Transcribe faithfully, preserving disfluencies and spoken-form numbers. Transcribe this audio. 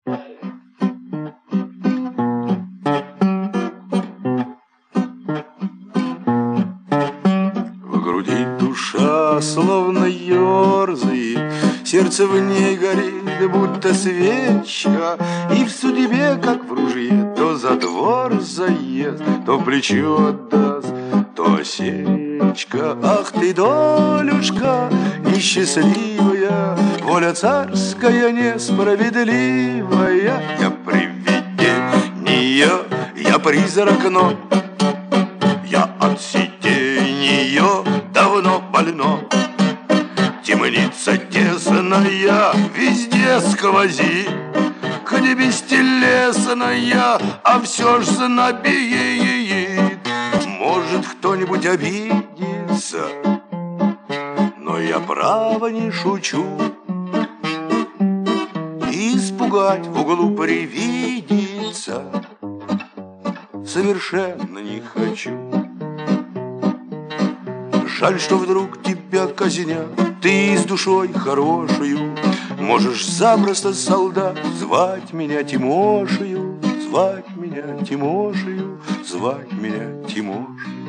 В груди душа словно ерзает, сердце в ней горит, будто свечка, и в судьбе, как в ружье, то за двор заезд, то плечо отдаст, то осечка. Ах ты, долюшка, несчастливая, воля царская несправедливая. Я привидение, я призрак, но я от сиденья давно больно. Темница тесная, везде сквозит, хоть бестелесная, а все ж знобеет. Может, кто-нибудь обидится, но я право не шучу. Испугать в углу привидится совершенно не хочу. Жаль, что вдруг тебя казнят, ты с душой хорошую можешь запросто, солдат, звать меня Тимошею, звать меня Тимошею, звать меня Тимошею.